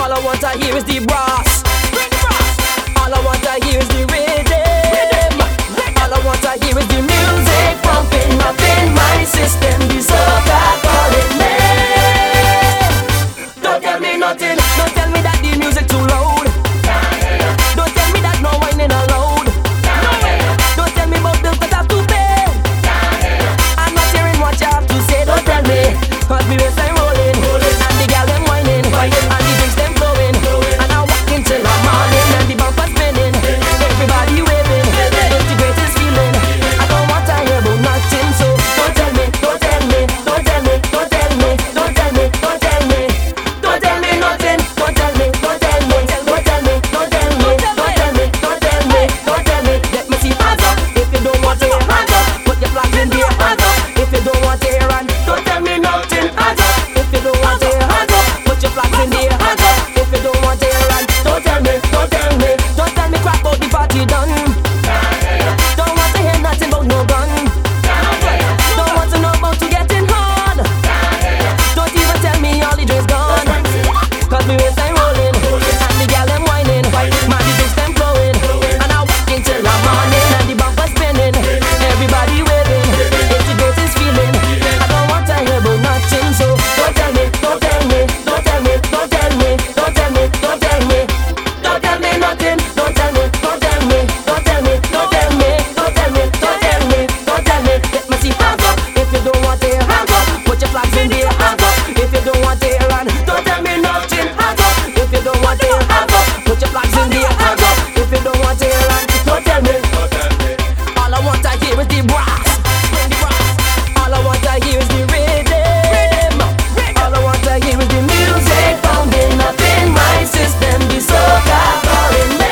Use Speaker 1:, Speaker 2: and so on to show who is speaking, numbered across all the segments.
Speaker 1: All I want to hear is the brass. All I want to hear is the rhythm. All I want to hear is the music pumping up in my system. The soca calling me. Don't tell me nothing. Don't tell me that the music too loud. Don't tell me that no whining allowed. Don't tell me about bills that I have to pay. I'm not hearing what you have to say. Don't tell me, 'cause the bassline rolling and the gal them whining and the drinks them flowing and I walk till the morning and the bumper spinning. Everybody waving, it's the greatest feeling. I don't want to hear about nothing, so don't tell me, don't tell me, don't tell me, don't tell me, don't tell me, don't tell me, don't tell me nothing. Don't tell me, don't tell me, don't tell me, don't tell me, don't tell me, don't tell me, don't tell me. Let me see hands up if you don't want to hear hands up. Put your flags in the air, hands up if you don't want to hear and don't tell me nothing. Hands up if you don't want to hear hands up. Put your flags in the air, hands up if you don't want to hear and don't tell me, don't tell me, don't tell me crap about the party done. Don't want to hear nothing about no gun. Don't want to know about you getting hard. Don't even tell me all the drinks gone. 'Cause me waistline rolling and the gal them whining, man the drinks them flowing and I walk till the morning and the bumper spinning. Everybody waving, it's the greatest feeling. I don't want to hear about nothing, so don't tell me, don't tell me, don't tell me, don't tell me, don't tell me, don't tell me, don't tell me nothing. Don't tell me, don't tell me, don't tell me, don't tell me, don't tell me, don't tell me, don't tell me. Let me see hands up if you don't want to hear hands up. Put your flags in the air, hands up if you don't want to hear and don't tell me nothing. Hands up if you don't want to hear hands up. Put your flags in the air, hands up if you don't want to hear and don't tell me. All I want to hear is the brass. All I want to hear is the rhythm. All I want to hear is the music pounding up in my system. The soca calling me.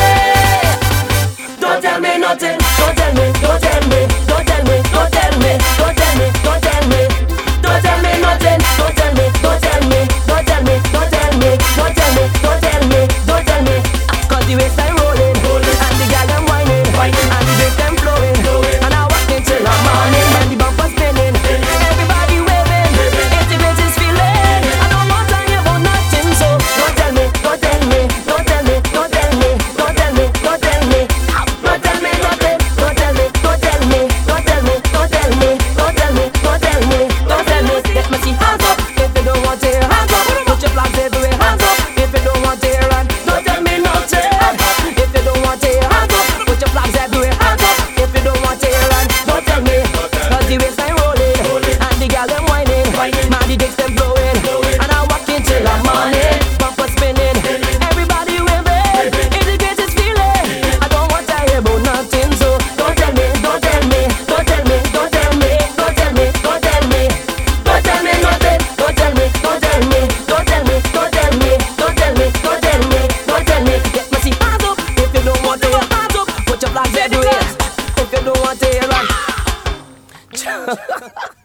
Speaker 1: Don't tell me nothing. Don't tell me. Don't tell me. Don't tell me. Don't tell me. Don't tell me. Don't tell me. Don't tell me nothing. Don't tell me. Don't tell me. Don't tell me. Don't tell me. Don't tell me. Don't tell me. Don't tell me. 'Cause the waistline rolling and the gal them whining and the drinks them flowing and I walk till the morning and the bumper spinning. Everybody waving, it's the greatest feeling. I don't want to hear about nothing, so don't tell me, don't tell me, don't tell me, don't tell me, don't tell me, don't tell me, don't tell me nothing. Don't tell me, don't tell me, don't tell me, don't tell me, don't tell me, don't tell me, don't tell me. Let me see hands up if you don't want to hear hands up. Put your flags everywhere, hands up if you don't want to hear and don't tell me nothing. If you don't want to hear hands up, put your flags everywhere, hands up if you don't want to hear and don't tell me. 'Cause the waistline rolling and the gal them whining, man the drinks them blowing and I walk till the morning, bumper spinning. Everybody waving, it's the greatest feeling. I don't want to hear about nothing, so don't tell me, don't tell me, don't tell me, don't tell me, don't tell me, don't tell me, don't tell me nothing. Don't tell me, don't tell me, don't tell me, don't tell me, don't tell me, don't tell me, don't tell me. Let me see hands up if you don't want to hear hands up. Put your flags everywhere if you don't want to hear.